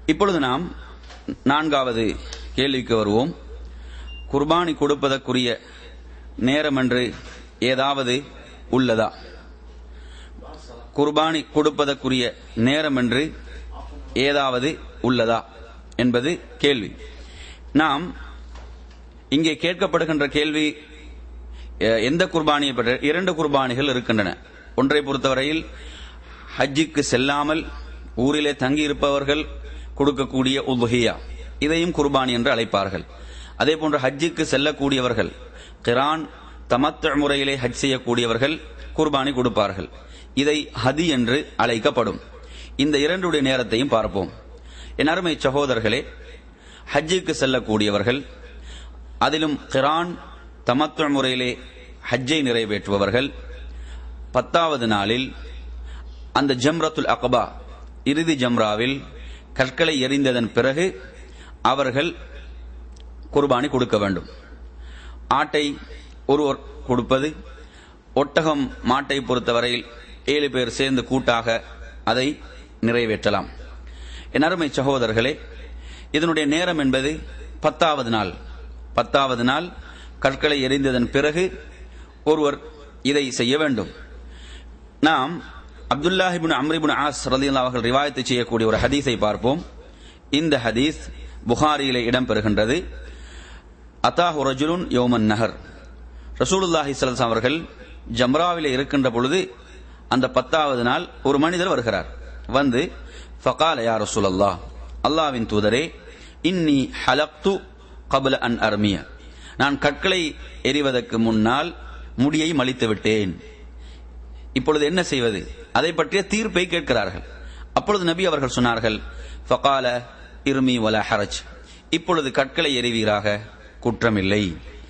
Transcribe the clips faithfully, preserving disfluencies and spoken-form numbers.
இப்பொழுது நாம் நான்காவது கேள்விக்கு வருவோம். குர்பானி கொடுப்பதற்குரிய நேரம் என்று ஏதாவது உள்ளதா? குர்பானி கொடுப்பதற்குரிய நேரம் என்று ஏதாவது உள்ளதா என்பது கேள்வி. நாம் இங்கே கேட்கப்படுகின்ற கேள்வி எந்த குர்பானியை பற்றி? இரண்டு குர்பானிகள் இருக்கின்றன. ஒன்றை பொறுத்தவரையில் ஹஜ்ஜுக்கு செல்லாமல் ஊரிலே தங்கியிருப்பவர்கள் கொடுக்கக்கூடிய உதுஹியா, இதையும் குர்பானி என்று அழைப்பார்கள். அதே போன்று ஹஜ்ஜுக்கு செல்லக்கூடியவர்கள், கிரான் தமத்து முறையிலே ஹஜ் செய்யக்கூடியவர்கள் குர்பானி கொடுப்பார்கள். இதை ஹதி என்று அழைக்கப்படும். இந்த இரண்டுடைய நேரத்தையும் பார்ப்போம். என் அருமை சகோதரர்களே, ஹஜ்ஜுக்கு செல்லக்கூடியவர்கள், அதிலும் கிரான் தமத்து முறையிலே ஹஜ்ஜை நிறைவேற்றுபவர்கள், பத்தாவது நாளில் அந்த ஜம்ரத்துல் அக்பா இறுதி ஜம்ராவில் கற்களை எறிந்ததன் பிறகு அவர்கள் குர்பானி கொடுக்க வேண்டும். ஆட்டை ஒருவர் கொடுப்பது, ஒட்டகம் மாட்டை பொறுத்தவரையில் ஏழு பேர் சேர்ந்து கூட்டாக அதை நிறைவேற்றலாம். என் அருமை சகோதரர்களே, இதனுடைய நேரம் என்பது பத்தாவது நாள். பத்தாவது நாள் கற்களை எறிந்ததன் பிறகு ஒருவர் இதை செய்ய வேண்டும். நாம் Abdullah ibn Amr ibn As ரலியல்லாஹு அவர்கள் ரிவாயத்து செய்யக்கூடிய ஒரு ஹதீஸை பார்ப்போம். இந்த ஹதீஸ் புகாரியிலே இடம்பெறுகின்றது. அத்தாஹு ரஜுலுன் யௌமன் நஹர், ரசூலுல்லாஹி ஸல்லல்லாஹு அலைஹி அவர்கள் ஜம்ராவிலே இருக்கின்ற பொழுது அந்த பத்தாவது நாள் ஒரு மனிதர் வருகிறார். வந்து ஃபகால யா ரசூலல்லாஹ், அல்லாஹ்வின் தூதரே, இன்னி ஹலக்து கப்ல அன் அர்மிய, நான் கற்களை எறிவதற்கு முன்னால் முடியை மலித்து விட்டேன். இப்பொழுது என்ன செய்வது? அதை பற்றிய தீர்ப்பை கேட்கிறார்கள். அப்பொழுது நபி அவர்கள் சொன்னார்கள், ஃபகால இர்மி வலா ஹரஜ், இப்பொழுது கற்களை எறிவீராக, குற்றமில்லை.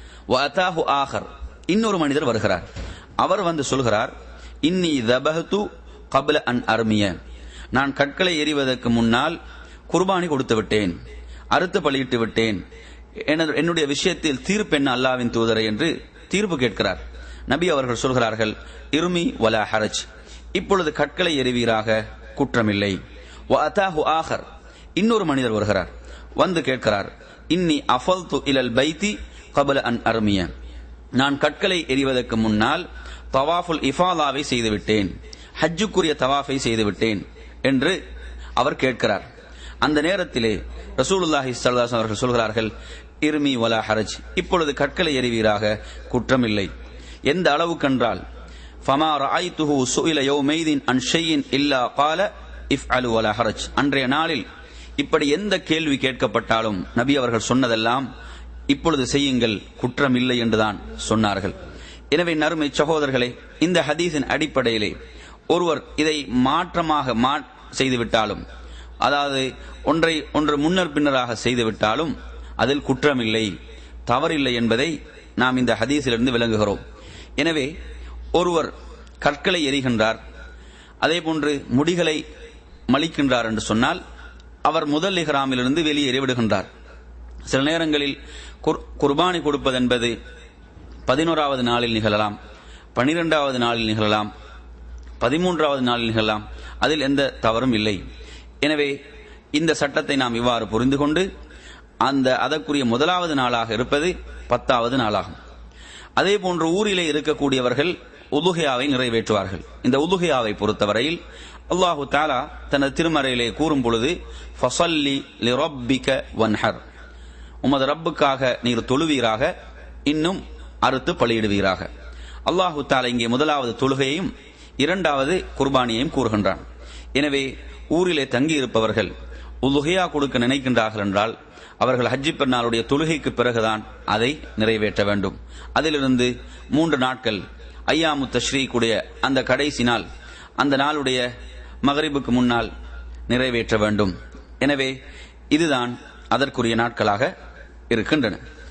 வஅதாஹு ஆகர், இன்னொரு மனிதர் வருகிறார். அவர் வந்து சொல்கிறார், இன்னி தபஹது கப்ல அன் அர்மிய, நான் கற்களை எறிவதற்கு முன்னால் குர்பானி கொடுத்து விட்டேன், அறுத்து பலியிட்டு விட்டேன், என்னுடைய விஷயத்தில் தீர்ப்பு என்ன அல்லாஹ்வின் தூதரை என்று தீர்ப்பு கேட்கிறார். நபி அவர்கள் சொல்கிறார்கள், இர்மி வலா ஹரஜ், இப்பொழுது கற்களை எறிவீராக, குற்றமில்லை. வஅதாஹு ஆகர், இன்னொரு மனிதர் வருகிறார். வந்து கேட்கிறார், இன்னி அஃபல்து இலல் பைத்தி கப்ல அன் அர்மிய, நான் கற்களை எறிவதற்கு முன்னால் தவாஃபுல் இஃபாதாவை செய்துவிட்டேன், ஹஜ்ஜுக்குரிய தவாஃபை செய்துவிட்டேன் என்று அவர் கேட்கிறார். அந்த நேரத்திலே ரசூலுல்லாஹி ஸல்லல்லாஹு அலைஹி அவர்கள் சொல்கிறார்கள், இர்மி வலா ஹரஜ், இப்பொழுது கற்களை எறிவீராக, குற்றமில்லை. எந்த அளவுக்கென்றால், ஃபமா ரஅய்துஹு சுஇல யௌமைதின் அன் ஷைஇன் இல்லா கால இஃஅலு வலா ஹரஜ், அன்றைய நாளில் இப்படி எந்த கேள்வி கேட்கப்பட்டாலும் நபி அவர்கள் சொன்னதெல்லாம் இப்பொழுது செய்யுங்கள், குற்றமில்லை என்றுதான் சொன்னார்கள். எனவே நறுமை சகோதரர்களே, இந்த ஹதீஸின் அடிப்படையிலே ஒருவர் இதை மாற்றமாக செய்துவிட்டாலும், அதாவது ஒன்றை ஒன்று முன்னர் பின்னராக செய்துவிட்டாலும் அதில் குற்றமில்லை, தவறில்லை என்பதை நாம் இந்த ஹதீஸிலிருந்து விளங்குகிறோம். எனவே ஒருவர் கற்களை எறிகின்றார், அதே போன்று முடிகளை மலிக்கின்றார் என்று சொன்னால் அவர் முதல் இஹ்ராமிலிருந்து வெளியேறி விடுகின்றார். சில நேரங்களில் குர்பானி கொடுப்பது என்பது பதினோராவது நாளில் நிகழலாம், பனிரெண்டாவது நாளில் நிகழலாம், பதிமூன்றாவது நாளில் நிகழலாம். அதில் எந்த தவறும் இல்லை. எனவே இந்த சட்டத்தை நாம் இவ்வாறு புரிந்து கொண்டு அந்த அதற்குரிய முதலாவது நாளாக இருப்பது பத்தாவது நாளாகும். அதே போன்று ஊரிலே இருக்கக்கூடியவர்கள் உதுஹியாவை நிறைவேற்றுவார்கள். இந்த உதுஹியாவை பொறுத்தவரையில் அல்லாஹு தஆலா தனது திருமறையிலே கூறும் பொழுது, ஃபஸல்லி லிரப்பிக வன்ஹர், உமது ரப்புக்காக நீர் தொழுவீராக, இன்னும் அறுத்து பலியிடுவீராக. அல்லாஹு தஆலா இங்கே முதலாவது தொழுகையையும் இரண்டாவது குர்பானியையும் கூறுகின்றான். எனவே ஊரிலே தங்கியிருப்பவர்கள் உதுஹியா கொடுக்க நினைக்கின்றார்கள் என்றால் அவர்கள் ஹஜ்ஜி பெருநாளுடைய தொழுகைக்கு பிறகுதான் அதை நிறைவேற்ற வேண்டும். அதிலிருந்து மூன்று நாட்கள் ஐயாமு தஷ்ரீக்குடைய அந்த கடைசி நாள், அந்த நாளுடைய மகரிபுக்கு முன்னால் நிறைவேற்ற வேண்டும். எனவே இதுதான் அதற்குரிய நாட்களாக இருக்கின்றன.